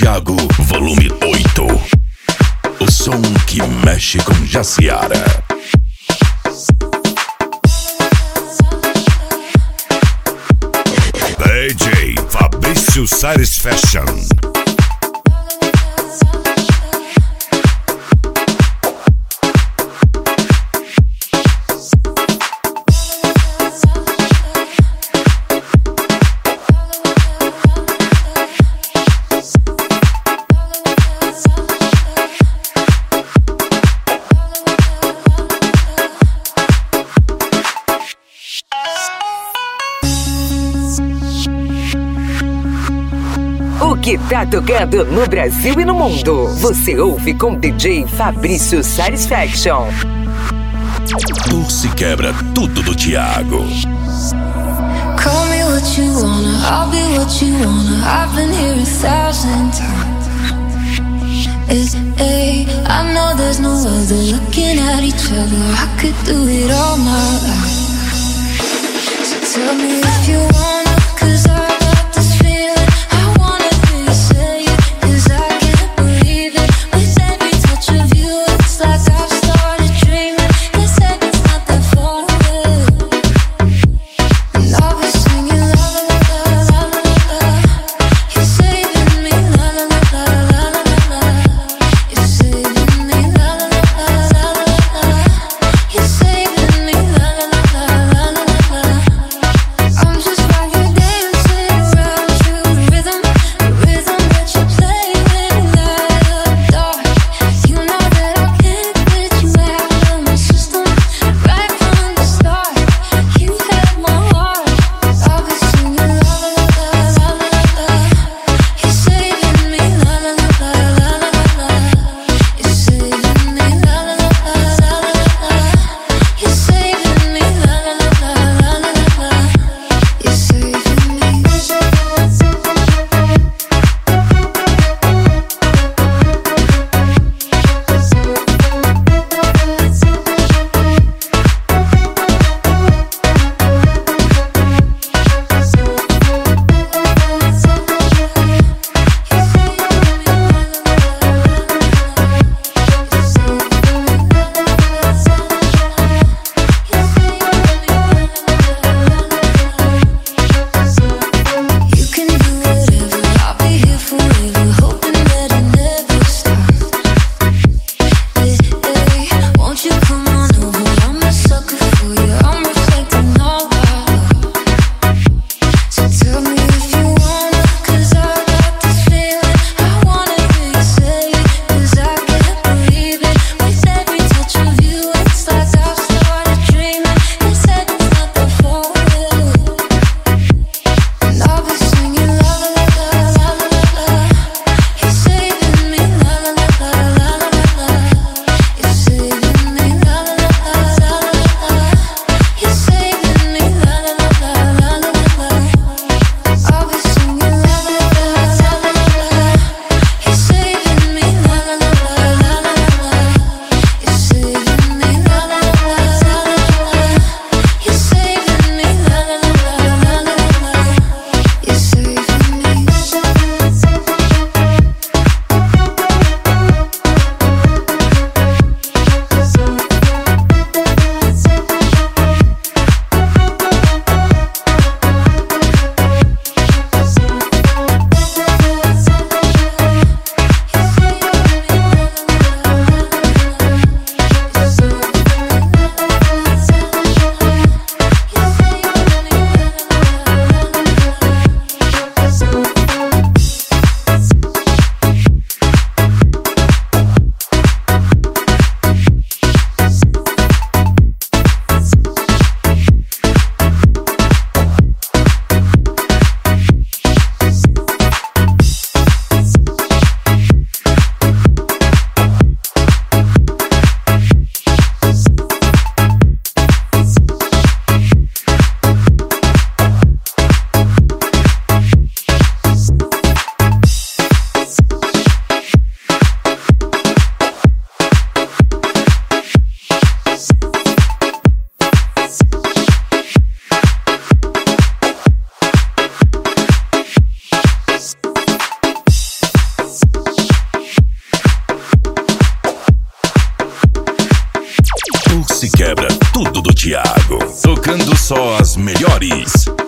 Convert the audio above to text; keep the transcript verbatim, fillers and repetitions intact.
Thiago, volume oito. O som que mexe com Jaciara. D J Fabrício Satisfaction. O que tá tocando no Brasil e no mundo, você ouve com D J Fabrício Satisfaction. Tu se quebra tudo do Thiago. Call me what you wanna, I'll be what you wanna. I've been here a thousand times. It's a, I know there's no other. Looking at each other, I could do it all my life. So tell me if you wanna, cause I got this feeling. I'm se quebra tudo do Thiago. Tocando só as melhores.